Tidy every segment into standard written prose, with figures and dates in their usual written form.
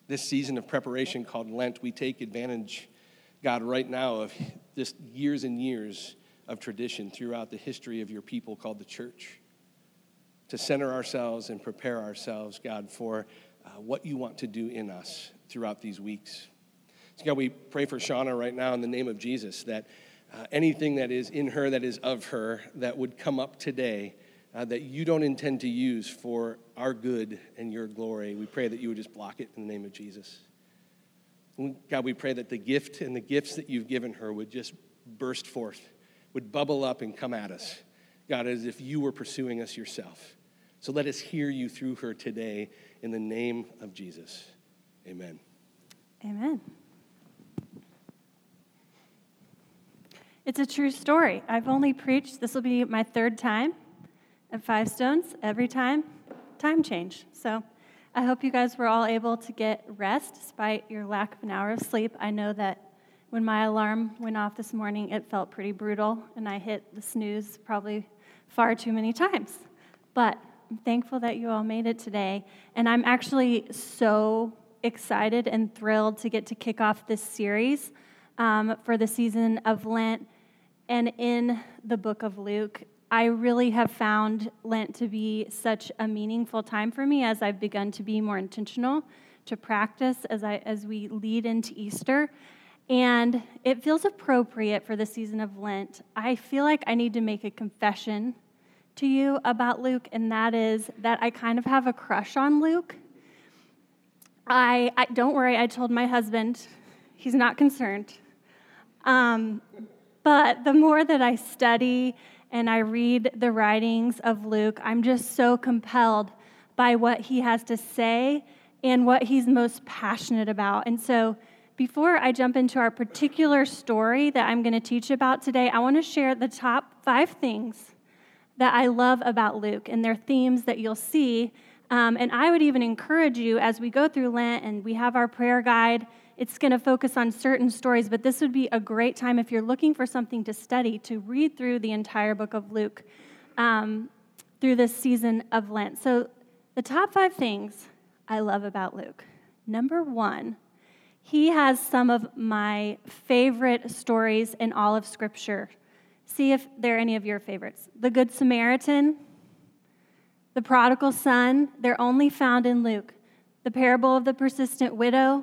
this season of preparation called Lent, we take advantage, God, right now of just years and years of tradition throughout the history of your people called the church, to center ourselves and prepare ourselves, God, for what you want to do in us throughout these weeks. So, God, we pray for Shauna right now in the name of Jesus, that anything that is in her, that is of her, that would come up today, that you don't intend to use for our good and your glory, we pray that you would just block it in the name of Jesus. And God, we pray that the gift and the gifts that you've given her would just burst forth, would bubble up and come at us, God, as if you were pursuing us yourself. So let us hear you through her today in the name of Jesus. Amen. Amen. It's a true story. I've only preached, this will be my third time at Five Stones. Every time change. So I hope you guys were all able to get rest despite your lack of an hour of sleep. I know that when my alarm went off this morning, it felt pretty brutal, and I hit the snooze probably far too many times. But I'm thankful that you all made it today, and I'm actually so excited and thrilled to get to kick off this series for the season of Lent. And in the book of Luke, I really have found Lent to be such a meaningful time for me as I've begun to be more intentional to practice as we lead into Easter. And it feels appropriate for the season of Lent. I feel like I need to make a confession to you about Luke, and that is that I kind of have a crush on Luke. I don't worry, I told my husband, he's not concerned. But the more that I study and I read the writings of Luke, I'm just so compelled by what he has to say and what he's most passionate about. And so before I jump into our particular story that I'm going to teach about today, I want to share the top 5 things that I love about Luke and their themes that you'll see. And I would even encourage you as we go through Lent and we have our prayer guide, it's going to focus on certain stories, but this would be a great time if you're looking for something to study, to read through the entire book of Luke through this season of Lent. So the top 5 things I love about Luke. Number 1, he has some of my favorite stories in all of Scripture. See if they're any of your favorites. The Good Samaritan, the prodigal son, they're only found in Luke. The parable of the persistent widow.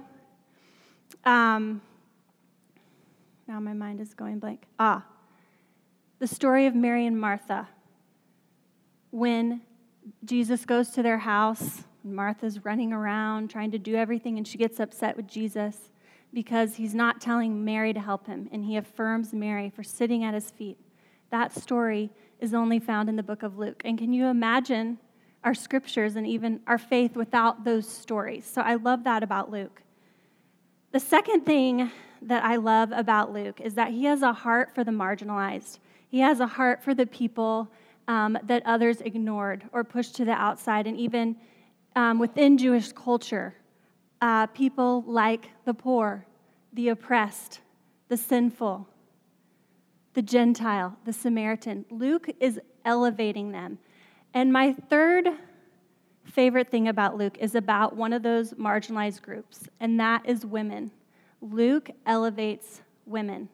Now my mind is going blank. The story of Mary and Martha. When Jesus goes to their house, Martha's running around trying to do everything, and she gets upset with Jesus because he's not telling Mary to help him, and he affirms Mary for sitting at his feet. That story is only found in the book of Luke. And can you imagine our scriptures and even our faith without those stories? So I love that about Luke. The second thing that I love about Luke is that he has a heart for the marginalized. He has a heart for the people that others ignored or pushed to the outside, and even within Jewish culture, people like the poor, the oppressed, the sinful, the Gentile, the Samaritan. Luke is elevating them. And my third favorite thing about Luke is about one of those marginalized groups, and that is women. Luke elevates women.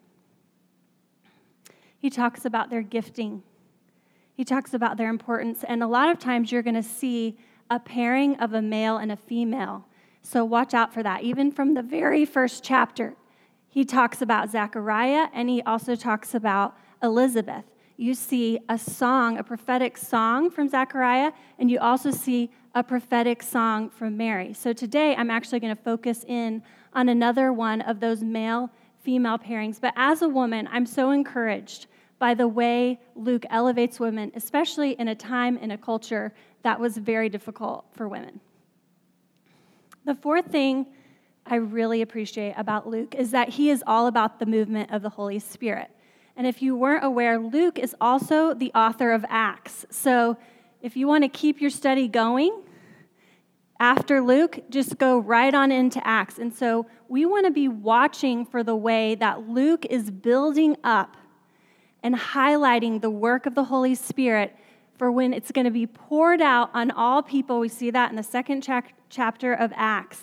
He talks about their gifting. He talks about their importance, and a lot of times you're going to see a pairing of a male and a female. So watch out for that. Even from the very first chapter, he talks about Zechariah, and he also talks about Elizabeth. You see a song, a prophetic song from Zechariah, and you also see a prophetic song from Mary. So today, I'm actually going to focus in on another one of those male-female pairings. But as a woman, I'm so encouraged by the way Luke elevates women, especially in a time, in a culture that was very difficult for women. The fourth thing I really appreciate about Luke is that he is all about the movement of the Holy Spirit. And if you weren't aware, Luke is also the author of Acts. So if you want to keep your study going after Luke, just go right on into Acts. And so we want to be watching for the way that Luke is building up and highlighting the work of the Holy Spirit for when it's going to be poured out on all people. We see that in the second chapter of Acts.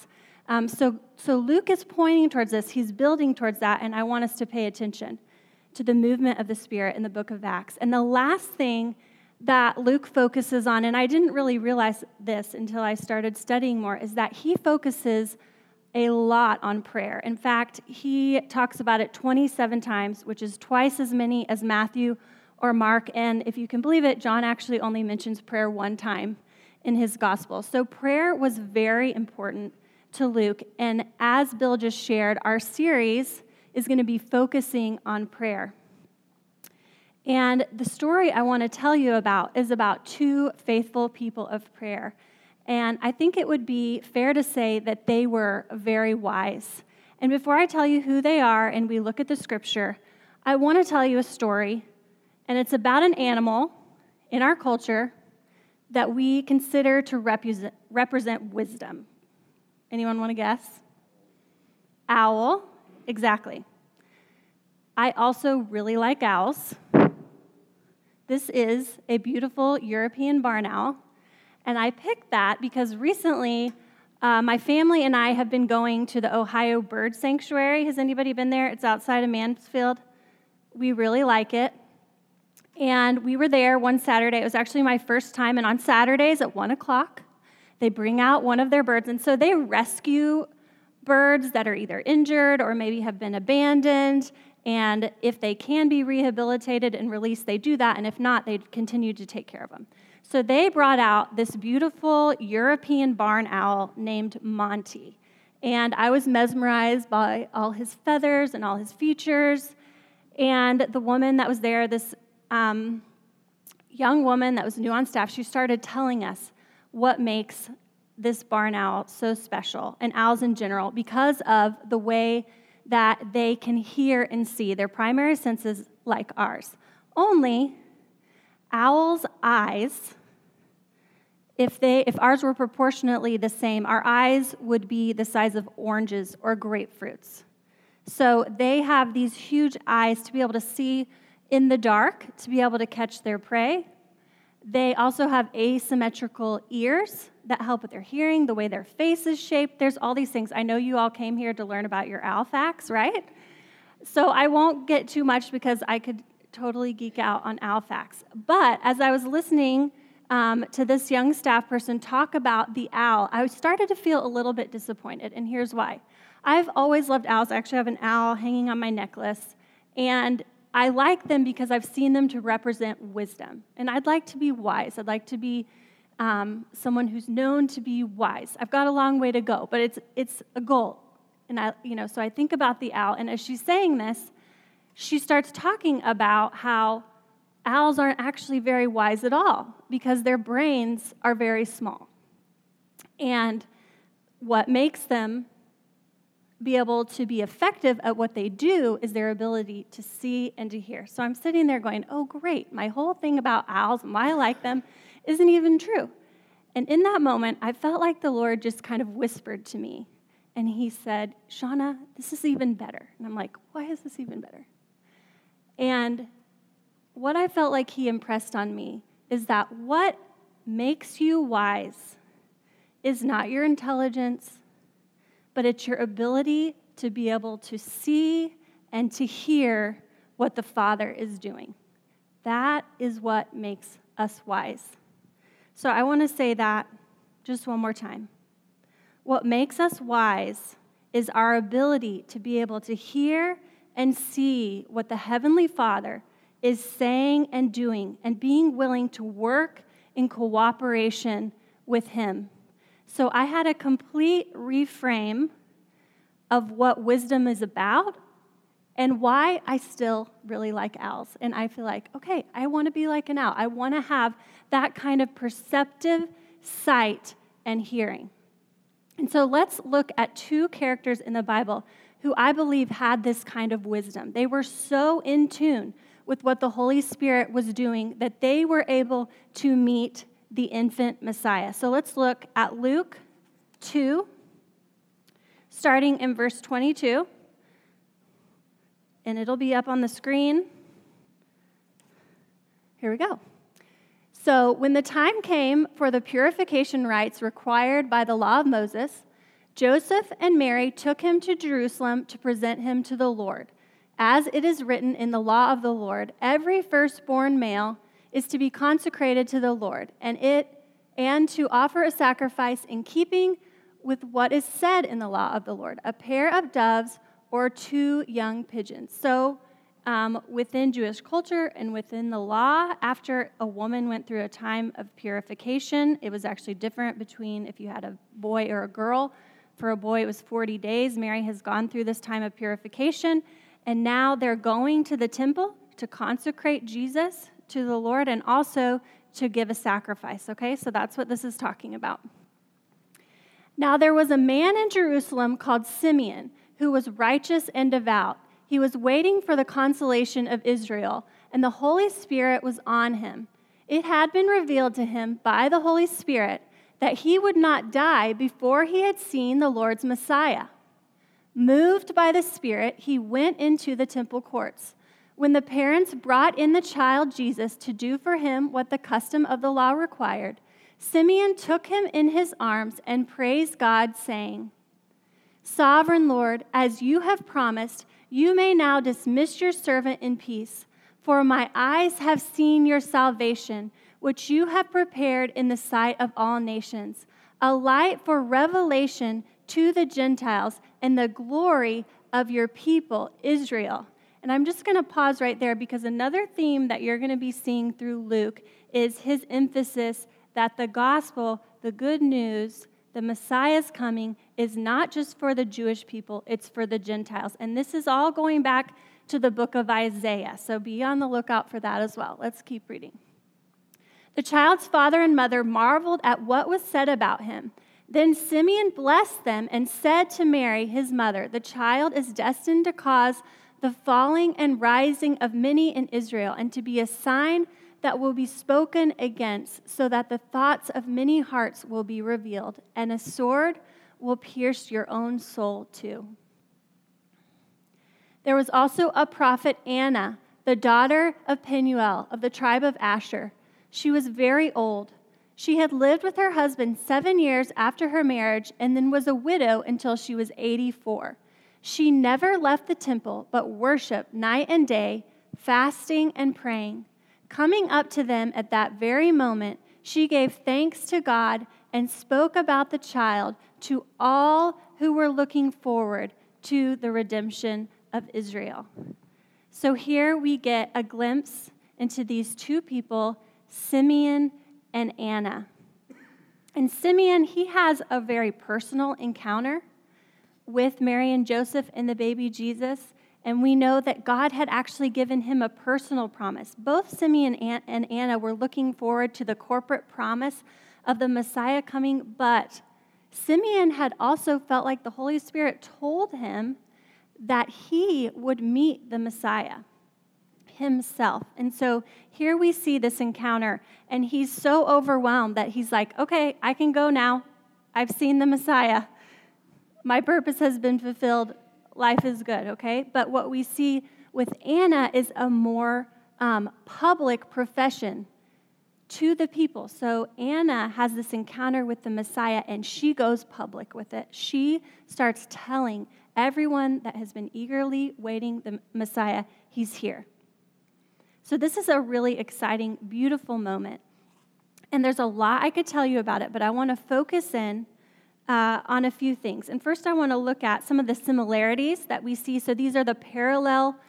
So Luke is pointing towards this. He's building towards that, and I want us to pay attention to the movement of the Spirit in the book of Acts. And the last thing that Luke focuses on, and I didn't really realize this until I started studying more, is that he focuses a lot on prayer. In fact, he talks about it 27 times, which is twice as many as Matthew or Mark. And if you can believe it, John actually only mentions prayer one time in his gospel. So prayer was very important to Luke. And as Bill just shared, our series is going to be focusing on prayer. And the story I want to tell you about is about two faithful people of prayer. And I think it would be fair to say that they were very wise. And before I tell you who they are and we look at the scripture, I want to tell you a story. And it's about an animal in our culture that we consider to represent wisdom. Anyone want to guess? Owl. Exactly. I also really like owls. This is a beautiful European barn owl. And I picked that because recently my family and I have been going to the Ohio Bird Sanctuary. Has anybody been there? It's outside of Mansfield. We really like it. And we were there one Saturday. It was actually my first time. And on Saturdays at 1 o'clock, they bring out one of their birds. And so they rescue birds that are either injured or maybe have been abandoned. And if they can be rehabilitated and released, they do that. And if not, they continue to take care of them. So they brought out this beautiful European barn owl named Monty. And I was mesmerized by all his feathers and all his features. And the woman that was there, this young woman that was new on staff, she started telling us what makes this barn owl so special, and owls in general, because of the way that they can hear and see. Their primary senses like ours. Only owls' eyes, if ours were proportionately the same, our eyes would be the size of oranges or grapefruits. So they have these huge eyes to be able to see in the dark, to be able to catch their prey. They also have asymmetrical ears that help with their hearing, the way their face is shaped. There's all these things. I know you all came here to learn about your owl facts, right? So I won't get too much because I could totally geek out on owl facts. But as I was listening to this young staff person talk about the owl, I started to feel a little bit disappointed, and here's why. I've always loved owls. I actually have an owl hanging on my necklace, and I like them because I've seen them to represent wisdom. And I'd like to be wise. I'd like to be someone who's known to be wise. I've got a long way to go, but it's a goal. And so I think about the owl, and as she's saying this, she starts talking about how owls aren't actually very wise at all because their brains are very small. And what makes them be able to be effective at what they do is their ability to see and to hear. So I'm sitting there going, oh, great. My whole thing about owls and why I like them isn't even true. And in that moment, I felt like the Lord just kind of whispered to me. And he said, Shauna, this is even better. And I'm like, why is this even better? And what I felt like he impressed on me is that what makes you wise is not your intelligence, but it's your ability to be able to see and to hear what the Father is doing. That is what makes us wise. So I want to say that just one more time. What makes us wise is our ability to be able to hear and see what the Heavenly Father is saying and doing, and being willing to work in cooperation with Him. So I had a complete reframe of what wisdom is about and why I still really like owls. And I feel like, okay, I want to be like an owl. I want to have that kind of perceptive sight and hearing. And so let's look at two characters in the Bible who I believe had this kind of wisdom. They were so in tune with what the Holy Spirit was doing that they were able to meet the infant Messiah. So let's look at Luke 2, starting in verse 22. And it'll be up on the screen. Here we go. So when the time came for the purification rites required by the law of Moses, Joseph and Mary took him to Jerusalem to present him to the Lord. As it is written in the law of the Lord, every firstborn male is to be consecrated to the Lord, and to offer a sacrifice in keeping with what is said in the law of the Lord, a pair of doves or 2 young pigeons. So within Jewish culture and within the law, after a woman went through a time of purification, it was actually different between if you had a boy or a girl. For a boy, it was 40 days. Mary has gone through this time of purification, and now they're going to the temple to consecrate Jesus to the Lord and also to give a sacrifice, okay? So that's what this is talking about. Now there was a man in Jerusalem called Simeon who was righteous and devout. He was waiting for the consolation of Israel, and the Holy Spirit was on him. It had been revealed to him by the Holy Spirit that he would not die before he had seen the Lord's Messiah. Moved by the Spirit, he went into the temple courts. When the parents brought in the child Jesus to do for him what the custom of the law required, Simeon took him in his arms and praised God, saying, "Sovereign Lord, as you have promised, you may now dismiss your servant in peace, for my eyes have seen your salvation, which you have prepared in the sight of all nations, a light for revelation to the Gentiles and the glory of your people, Israel." And I'm just going to pause right there because another theme that you're going to be seeing through Luke is his emphasis that the gospel, the good news, the Messiah's coming is not just for the Jewish people, it's for the Gentiles. And this is all going back to the book of Isaiah. So be on the lookout for that as well. Let's keep reading. The child's father and mother marveled at what was said about him. Then Simeon blessed them and said to Mary, his mother, "The child is destined to cause the falling and rising of many in Israel, and to be a sign that will be spoken against, so that the thoughts of many hearts will be revealed, and a sword will pierce your own soul too." There was also a prophet, Anna, the daughter of Penuel of the tribe of Asher. She was very old. She had lived with her husband 7 years after her marriage, and then was a widow until she was 84. She never left the temple, but worshiped night and day, fasting and praying. Coming up to them at that very moment, she gave thanks to God and spoke about the child to all who were looking forward to the redemption of Israel. So here we get a glimpse into these 2 people, Simeon and Anna. And Simeon, he has a very personal encounter with Mary and Joseph and the baby Jesus, and we know that God had actually given him a personal promise. Both Simeon and Anna were looking forward to the corporate promise of the Messiah coming, but Simeon had also felt like the Holy Spirit told him that he would meet the Messiah himself. And so here we see this encounter, and he's so overwhelmed that he's like, "Okay, I can go now. I've seen the Messiah. My purpose has been fulfilled. Life is good," okay? But what we see with Anna is a more public profession to the people. So Anna has this encounter with the Messiah, and she goes public with it. She starts telling everyone that has been eagerly waiting the Messiah, he's here. So this is a really exciting, beautiful moment. And there's a lot I could tell you about it, but I want to focus in on a few things. And first I want to look at some of the similarities that we see. So these are the parallel,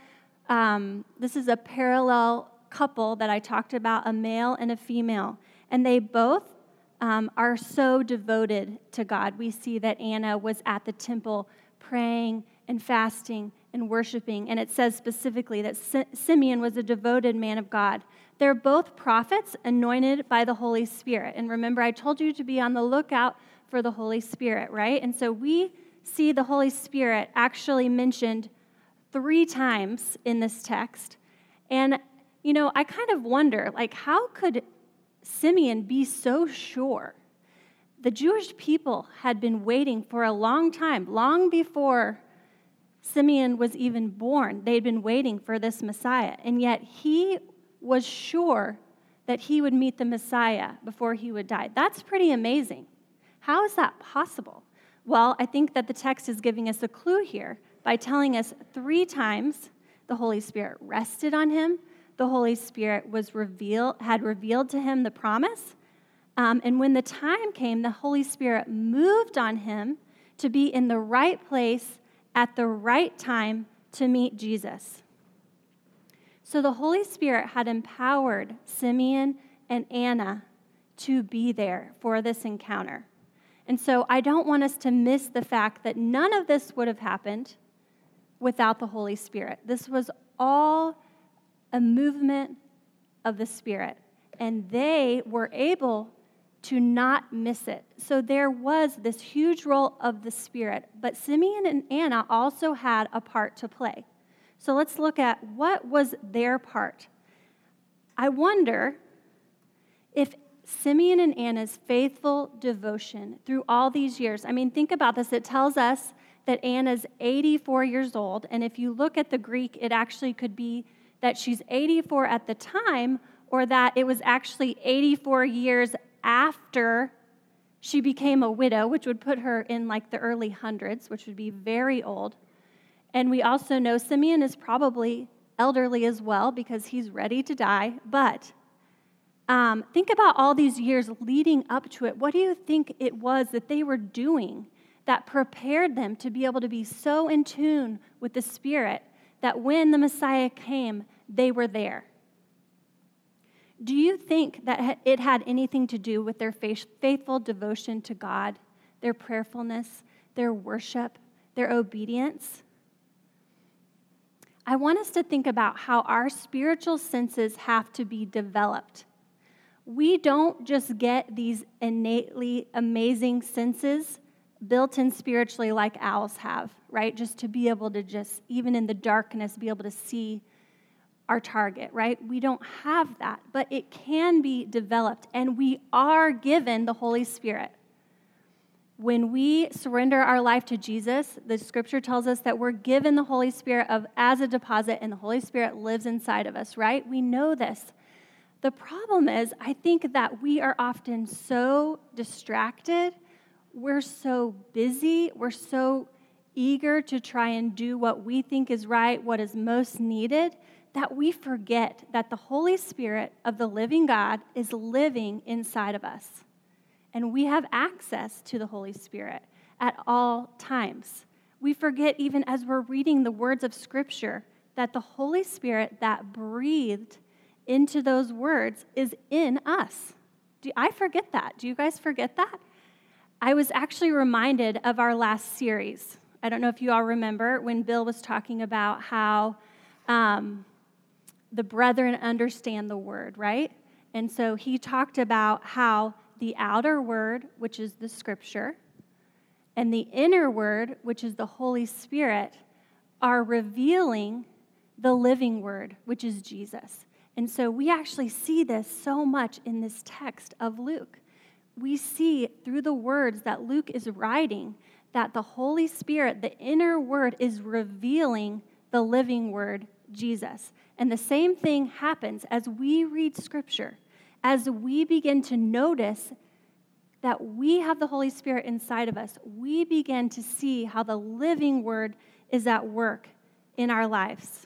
this is a parallel couple that I talked about, a male and a female. And they both are so devoted to God. We see that Anna was at the temple praying and fasting and worshiping. And it says specifically that Simeon was a devoted man of God. They're both prophets anointed by the Holy Spirit. And remember, I told you to be on the lookout for the Holy Spirit, right? And so we see the Holy Spirit actually mentioned 3 times in this text. And, you know, I kind of wonder, like, how could Simeon be so sure? The Jewish people had been waiting for a long time, long before Simeon was even born. They'd been waiting for this Messiah, and yet he was sure that he would meet the Messiah before he would die. That's pretty amazing. How is that possible? Well, I think that the text is giving us a clue here by telling us 3 times the Holy Spirit rested on him, the Holy Spirit had revealed to him the promise, and when the time came, the Holy Spirit moved on him to be in the right place at the right time to meet Jesus. So the Holy Spirit had empowered Simeon and Anna to be there for this encounter. And so I don't want us to miss the fact that none of this would have happened without the Holy Spirit. This was all a movement of the Spirit, and they were able to not miss it. So there was this huge role of the Spirit, but Simeon and Anna also had a part to play. So let's look at what was their part. I wonder if Simeon and Anna's faithful devotion through all these years, I mean, think about this. It tells us that Anna's 84 years old, and if you look at the Greek, it actually could be that she's 84 at the time, or that it was actually 84 years after she became a widow, which would put her in like the early hundreds, which would be very old. And we also know Simeon is probably elderly as well because he's ready to die. But think about all these years leading up to it. What do you think it was that they were doing that prepared them to be able to be so in tune with the Spirit that when the Messiah came, they were there? Do you think that it had anything to do with their faithful devotion to God, their prayerfulness, their worship, their obedience? I want us to think about how our spiritual senses have to be developed. We don't just get these innately amazing senses built in spiritually like owls have, right? Just to be able to just, even in the darkness, be able to see our target, right? We don't have that, but it can be developed, and we are given the Holy Spirit. When we surrender our life to Jesus, the scripture tells us that we're given the Holy Spirit as a deposit, and the Holy Spirit lives inside of us, right? We know this. The problem is, I think that we are often so distracted, we're so busy, we're so eager to try and do what we think is right, what is most needed, that we forget that the Holy Spirit of the living God is living inside of us. And we have access to the Holy Spirit at all times. We forget, even as we're reading the words of Scripture, that the Holy Spirit that breathed into those words is in us. I forget that. Do you guys forget that? I was actually reminded of our last series. I don't know if you all remember when Bill was talking about how the brethren understand the word, right? And so he talked about how the outer word, which is the Scripture, and the inner word, which is the Holy Spirit, are revealing the living word, which is Jesus. And so we actually see this so much in this text of Luke. We see through the words that Luke is writing that the Holy Spirit, the inner word, is revealing the living word, Jesus. And the same thing happens as we read Scripture, as we begin to notice that we have the Holy Spirit inside of us, we begin to see how the living word is at work in our lives.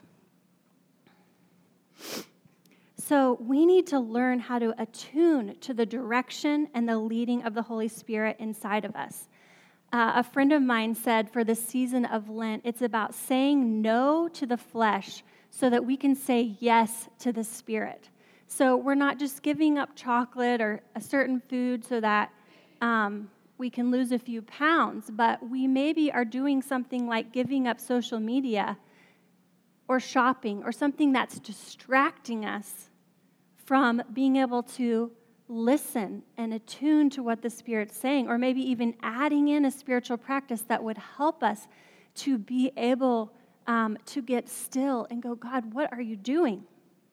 So we need to learn how to attune to the direction and the leading of the Holy Spirit inside of us. A friend of mine said for the season of Lent, it's about saying no to the flesh so that we can say yes to the Spirit. So we're not just giving up chocolate or a certain food so that we can lose a few pounds, but we maybe are doing something like giving up social media or shopping or something that's distracting us from being able to listen and attune to what the Spirit's saying, or maybe even adding in a spiritual practice that would help us to be able to get still and go, God, what are you doing?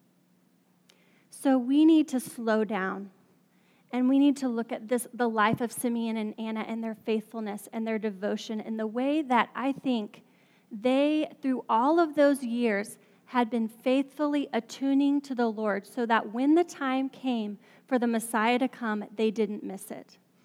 So we need to slow down, and we need to look at the life of Simeon and Anna and their faithfulness and their devotion in the way that I think they, through all of those years, had been faithfully attuning to the Lord so that when the time came for the Messiah to come, they didn't miss it.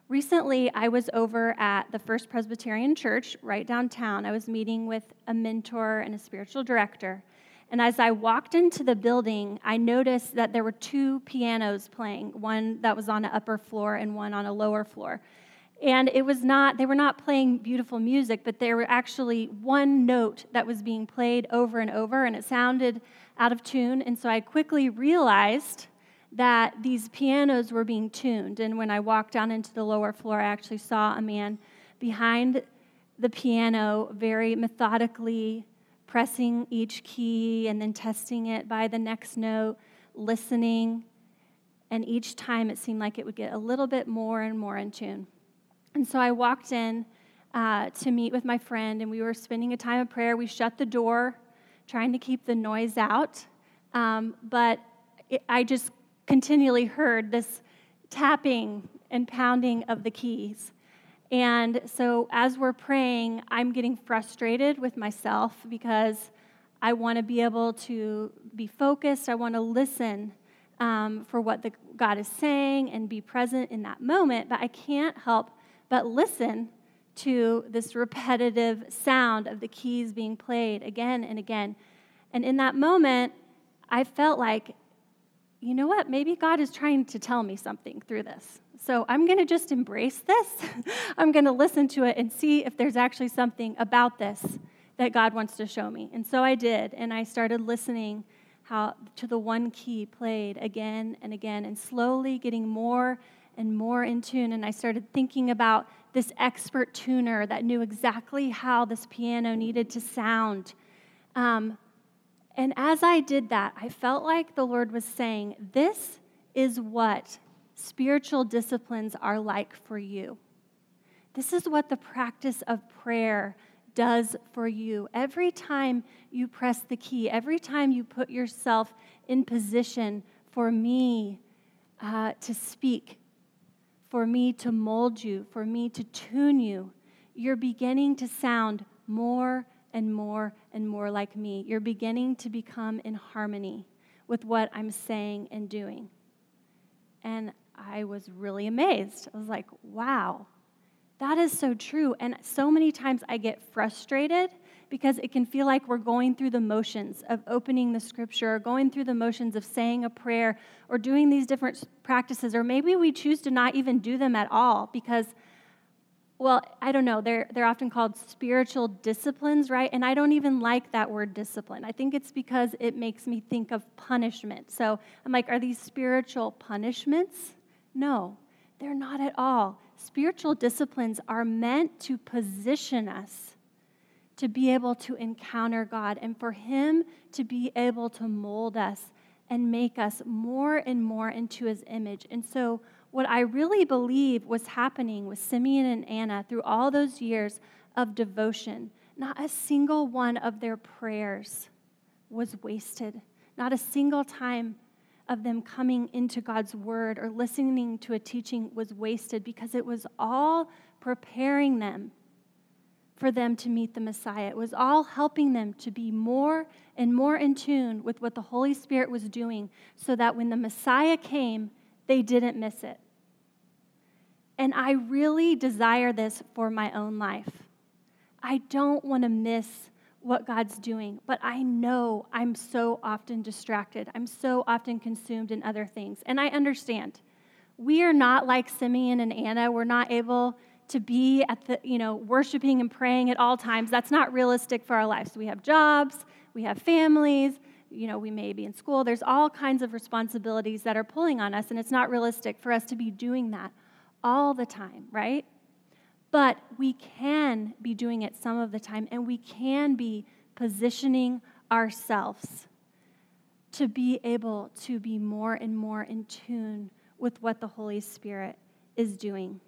Recently, I was over at the First Presbyterian Church right downtown. I was meeting with a mentor and a spiritual director. And as I walked into the building, I noticed that there were two pianos playing, one that was on an upper floor and one on a lower floor. And they were not playing beautiful music, but there were actually one note that was being played over and over, and it sounded out of tune. And so I quickly realized that these pianos were being tuned. And when I walked down into the lower floor, I actually saw a man behind the piano very methodically pressing each key and then testing it by the next note, listening. And each time it seemed like it would get a little bit more and more in tune. And so I walked in to meet with my friend, and we were spending a time of prayer. We shut the door, trying to keep the noise out. But I just continually heard this tapping and pounding of the keys. And so as we're praying, I'm getting frustrated with myself because I want to be able to be focused. I want to listen for what God is saying and be present in that moment, but I can't help but listen to this repetitive sound of the keys being played again and again. And in that moment, I felt like, you know what? Maybe God is trying to tell me something through this. So I'm going to just embrace this. I'm going to listen to it and see if there's actually something about this that God wants to show me. And so I did, and I started listening to the one key played again and again, and slowly getting more and more in tune. And I started thinking about this expert tuner that knew exactly how this piano needed to sound. And as I did that, I felt like the Lord was saying, this is what spiritual disciplines are like for you. This is what the practice of prayer does for you. Every time you press the key, every time you put yourself in position for me to speak, for me to mold you, for me to tune you, you're beginning to sound more and more and more like me. You're beginning to become in harmony with what I'm saying and doing. And I was really amazed. I was like, wow, that is so true. And so many times I get frustrated because it can feel like we're going through the motions of opening the scripture, or going through the motions of saying a prayer, or doing these different practices, or maybe we choose to not even do them at all because, well, I don't know, they're often called spiritual disciplines, right? And I don't even like that word discipline. I think it's because it makes me think of punishment. So I'm like, are these spiritual punishments? No, they're not at all. Spiritual disciplines are meant to position us to be able to encounter God and for Him to be able to mold us and make us more and more into His image. And so what I really believe was happening with Simeon and Anna through all those years of devotion, not a single one of their prayers was wasted. Not a single time of them coming into God's word or listening to a teaching was wasted, because it was all preparing them for them to meet the Messiah. It was all helping them to be more and more in tune with what the Holy Spirit was doing, so that when the Messiah came, they didn't miss it. And I really desire this for my own life. I don't want to miss what God's doing, but I know I'm so often distracted. I'm so often consumed in other things. And I understand. We are not like Simeon and Anna. We're not able to be at the, worshiping and praying at all times. That's not realistic for our lives. We have jobs, we have families, we may be in school. There's all kinds of responsibilities that are pulling on us, and it's not realistic for us to be doing that all the time, right? But we can be doing it some of the time, and we can be positioning ourselves to be able to be more and more in tune with what the Holy Spirit is doing.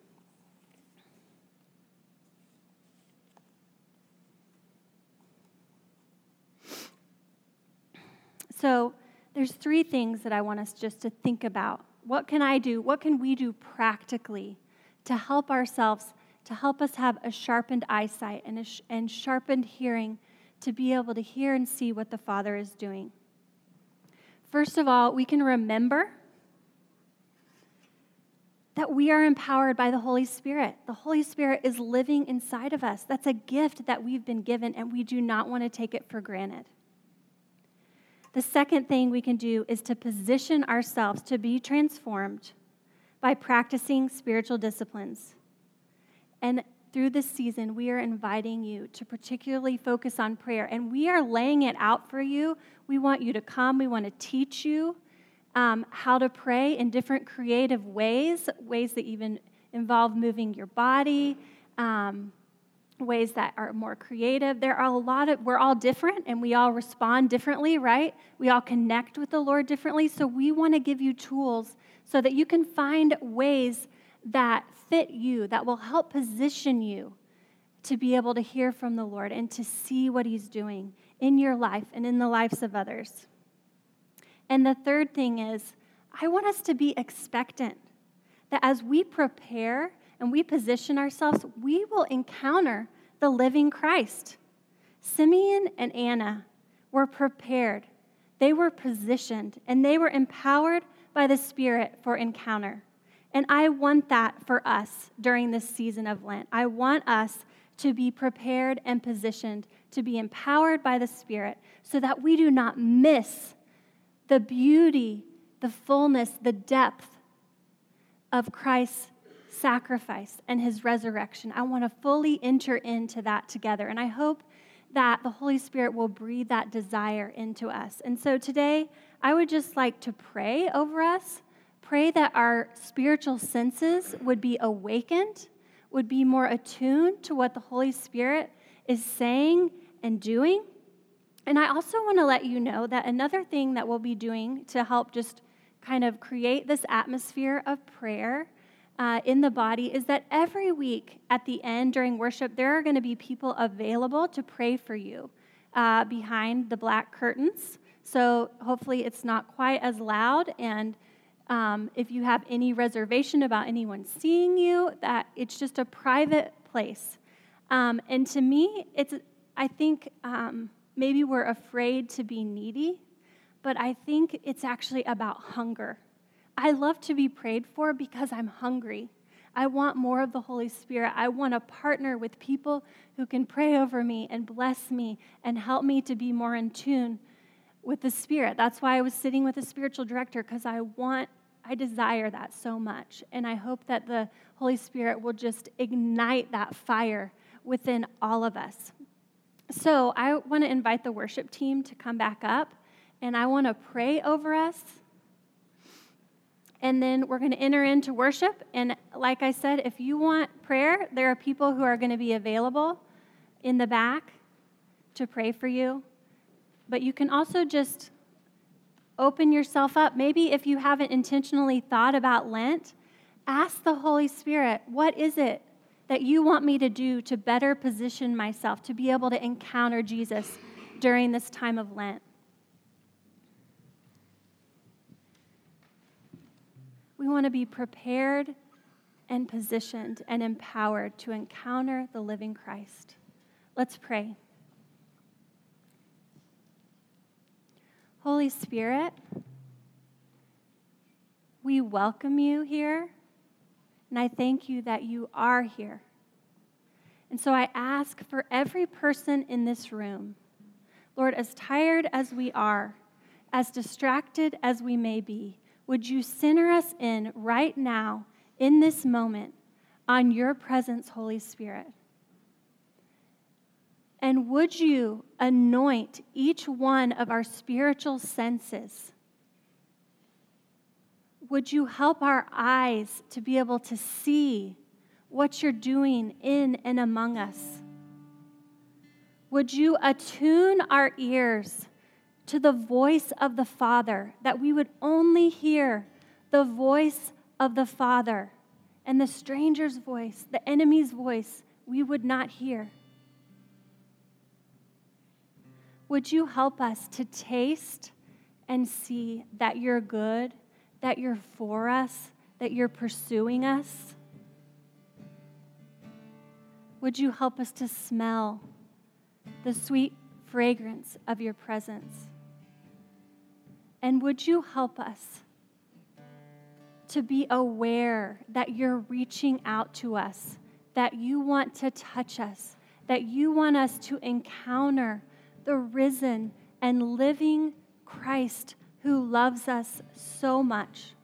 So there's 3 things that I want us just to think about. What can I do? What can we do practically to help ourselves, to help us have a sharpened eyesight and sharpened hearing to be able to hear and see what the Father is doing? First of all, we can remember that we are empowered by the Holy Spirit. The Holy Spirit is living inside of us. That's a gift that we've been given, and we do not want to take it for granted. The second thing we can do is to position ourselves to be transformed by practicing spiritual disciplines. And through this season, we are inviting you to particularly focus on prayer, and we are laying it out for you. We want you to come. We want to teach you how to pray in different creative ways that even involve moving your body, ways that are more creative. There are we're all different and we all respond differently, right? We all connect with the Lord differently. So we want to give you tools so that you can find ways that fit you, that will help position you to be able to hear from the Lord and to see what He's doing in your life and in the lives of others. And the third thing is, I want us to be expectant that as we prepare and we position ourselves, we will encounter the living Christ. Simeon and Anna were prepared. They were positioned, and they were empowered by the Spirit for encounter. And I want that for us during this season of Lent. I want us to be prepared and positioned to be empowered by the Spirit so that we do not miss the beauty, the fullness, the depth of Christ's sacrifice and His resurrection. I want to fully enter into that together. And I hope that the Holy Spirit will breathe that desire into us. And so today, I would just like to pray over us, pray that our spiritual senses would be awakened, would be more attuned to what the Holy Spirit is saying and doing. And I also want to let you know that another thing that we'll be doing to help just kind of create this atmosphere of prayer in the body is that every week at the end during worship, there are going to be people available to pray for you behind the black curtains. So hopefully it's not quite as loud. And if you have any reservation about anyone seeing you, that it's just a private place. And to me, I think maybe we're afraid to be needy, but I think it's actually about hunger. I love to be prayed for because I'm hungry. I want more of the Holy Spirit. I want to partner with people who can pray over me and bless me and help me to be more in tune with the Spirit. That's why I was sitting with a spiritual director, because I desire that so much. And I hope that the Holy Spirit will just ignite that fire within all of us. So I want to invite the worship team to come back up, and I want to pray over us. And then we're going to enter into worship. And like I said, if you want prayer, there are people who are going to be available in the back to pray for you. But you can also just open yourself up. Maybe if you haven't intentionally thought about Lent, ask the Holy Spirit, what is it that you want me to do to better position myself to be able to encounter Jesus during this time of Lent? We want to be prepared and positioned and empowered to encounter the living Christ. Let's pray. Holy Spirit, we welcome you here, and I thank you that you are here. And so I ask for every person in this room, Lord, as tired as we are, as distracted as we may be, would you center us in right now, in this moment, on your presence, Holy Spirit? And would you anoint each one of our spiritual senses? Would you help our eyes to be able to see what you're doing in and among us? Would you attune our ears to the voice of the Father, that we would only hear the voice of the Father, and the stranger's voice, the enemy's voice, we would not hear? Would you help us to taste and see that you're good, that you're for us, that you're pursuing us? Would you help us to smell the sweet fragrance of your presence? And would you help us to be aware that you're reaching out to us, that you want to touch us, that you want us to encounter the risen and living Christ who loves us so much.